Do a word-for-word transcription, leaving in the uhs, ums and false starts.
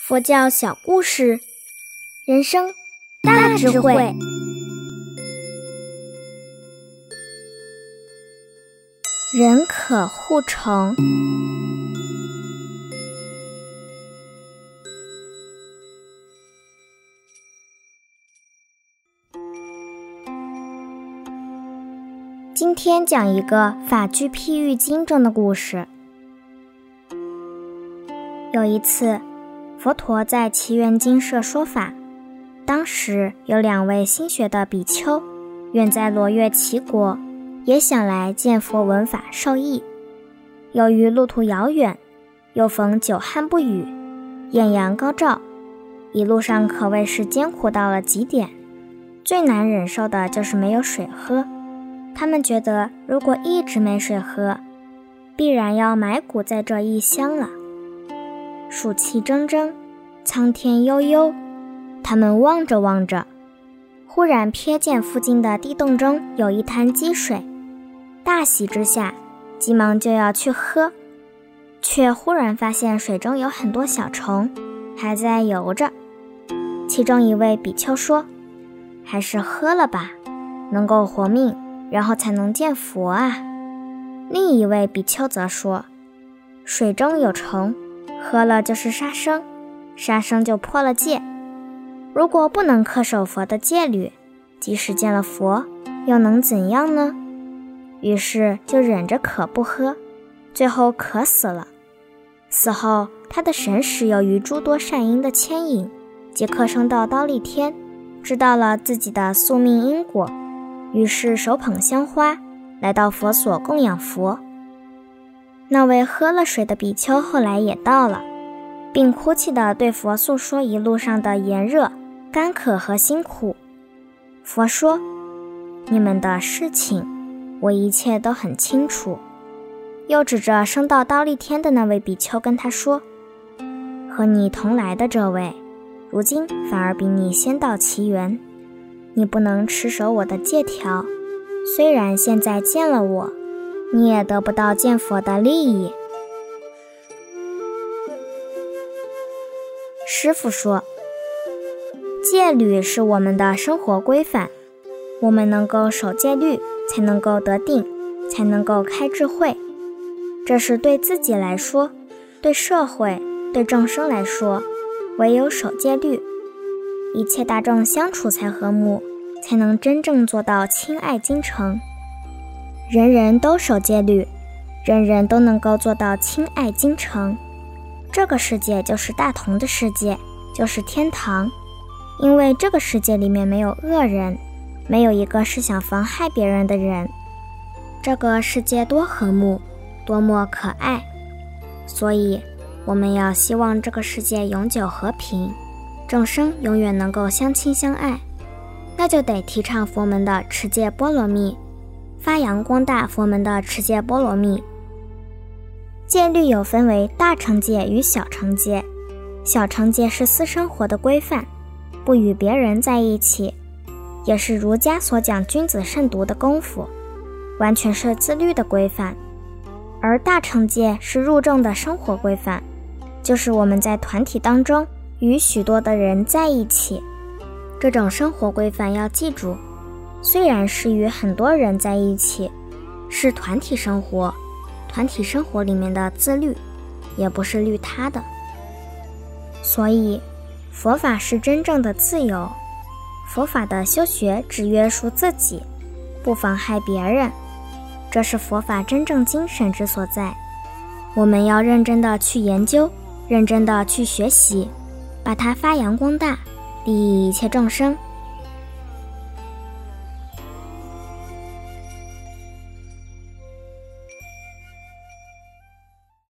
佛教小故事，人生大智慧。人可护城。今天讲一个法句譬喻经中的故事。有一次，佛陀在祇园精舍说法，当时有两位新学的比丘，远在罗越齐国，也想来见佛闻法受益。由于路途遥远，又逢久旱不雨，艳阳高照，一路上可谓是艰苦到了极点，最难忍受的就是没有水喝。他们觉得如果一直没水喝，必然要埋骨在这异乡了。暑气铮铮，苍天悠悠，他们望着望着，忽然瞥见附近的地洞中有一滩积水，大喜之下，急忙就要去喝，却忽然发现水中有很多小虫，还在游着。其中一位比丘说：“还是喝了吧，能够活命，然后才能见佛啊。”另一位比丘则说：“水中有虫，喝了就是杀生，杀生就破了戒。如果不能恪守佛的戒律，即使见了佛，又能怎样呢？”于是就忍着渴不喝，最后渴死了。死后，他的神识由于诸多善因的牵引，即刻升到忉利天，知道了自己的宿命因果，于是手捧香花，来到佛所供养佛。那位喝了水的比丘后来也到了，并哭泣地对佛诉说一路上的炎热、干渴和辛苦。佛说：“你们的事情，我一切都很清楚。”又指着升到忉利天的那位比丘跟他说：“和你同来的这位，如今反而比你先到祇园。你不能持守我的戒条，虽然现在见了我，你也得不到见佛的利益。”师父说，戒律是我们的生活规范，我们能够守戒律，才能够得定，才能够开智慧。这是对自己来说，对社会，对众生来说，唯有守戒律，一切大众相处才和睦，才能真正做到亲爱精诚。人人都守戒律，人人都能够做到亲爱精诚，这个世界就是大同的世界，就是天堂。因为这个世界里面没有恶人，没有一个是想妨害别人的人。这个世界多和睦，多么可爱，所以我们要希望这个世界永久和平，众生永远能够相亲相爱，那就得提倡佛门的持戒波罗蜜，发扬光大佛门的持戒波罗蜜。戒律有分为大乘戒与小乘戒，小乘戒是私生活的规范，不与别人在一起，也是儒家所讲君子慎独的功夫，完全是自律的规范。而大乘戒是入众的生活规范，就是我们在团体当中与许多的人在一起，这种生活规范要记住，虽然是与很多人在一起，是团体生活，团体生活里面的自律，也不是律他的。所以佛法是真正的自由，佛法的修学只约束自己，不妨害别人，这是佛法真正精神之所在。我们要认真的去研究，认真的去学习，把它发扬光大，利益一切众生。